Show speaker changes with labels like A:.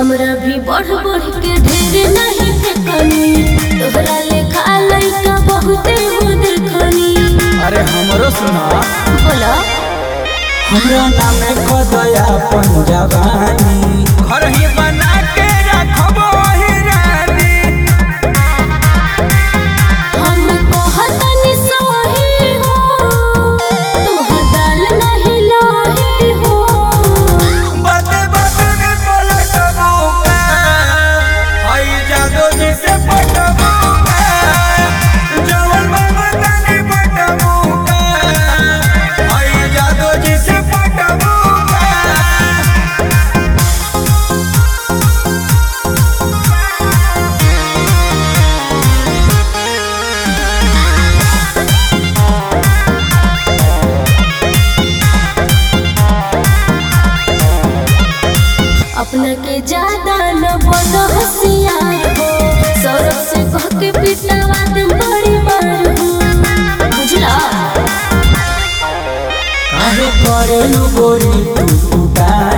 A: हमरा भी बढ़ बढ़ के ढेर नहीं फेकनी, तोहरा लेखा लइका बहुते हो देखनी।
B: अरे हमरो सुना
A: बोला
B: हमरा नामे को दया पंजवानी, घर ही बना के रखबो ही रानी।
A: हम कहतनी सही हो, तोहर दाल नहीं लाही हो।
B: बाते बाते में पलटबो का, हई जादू जी से पटबो का, जवन बाबा तनी पटबो का, हई जादू जी से पटबो का।
A: अपना के ज्यादा न बनो होशियार हो, सौरभ से कह के पिटावा दे बड़ी मार हो। बुझला
B: काहे करेलु गोरी तू